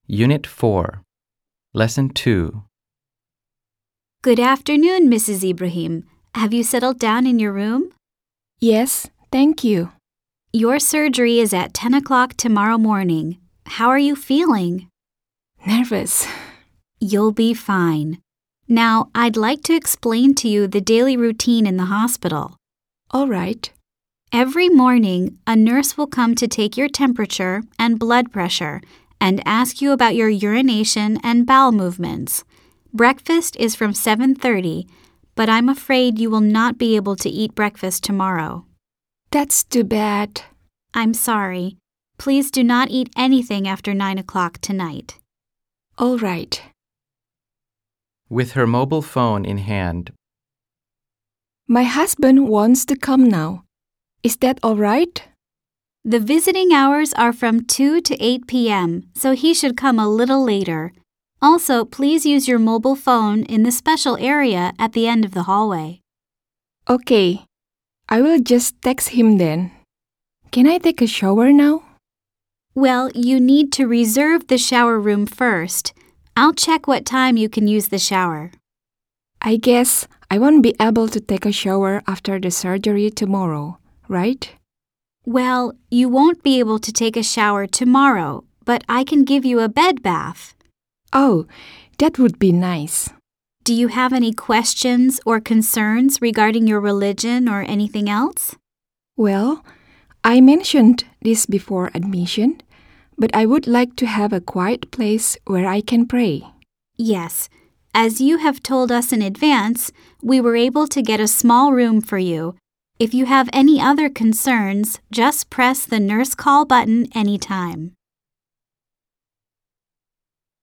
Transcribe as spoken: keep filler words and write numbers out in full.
Unit four, Lesson two. Good afternoon, Missus Ibrahim. Have you settled down in your room? Yes, thank you. Your surgery is at ten o'clock tomorrow morning. How are you feeling? Nervous. You'll be fine. Now, I'd like to explain to you the daily routine in the hospital. All right. Every morning, a nurse will come to take your temperature and blood pressure and ask you about your urination and bowel movements. Breakfast is from seven thirty, but I'm afraid you will not be able to eat breakfast tomorrow. That's too bad. I'm sorry. Please do not eat anything after nine o'clock tonight. All right. With her mobile phone in hand, My husband wants to come now. Is that all right? The visiting hours are from two to eight p.m., so he should come a little later. Also, please use your mobile phone in the special area at the end of the hallway. Okay. I will just text him then. Can I take a shower now? Well, you need to reserve the shower room first. I'll check what time you can use the shower. I guess I won't be able to take a shower after the surgery tomorrow, right? Well, you won't be able to take a shower tomorrow, but I can give you a bed bath. Oh, that would be nice. Do you have any questions or concerns regarding your religion or anything else? Well, I mentioned this before admission, but I would like to have a quiet place where I can pray. Yes. As you have told us in advance, we were able to get a small room for you. If you have any other concerns, just press the nurse call button anytime.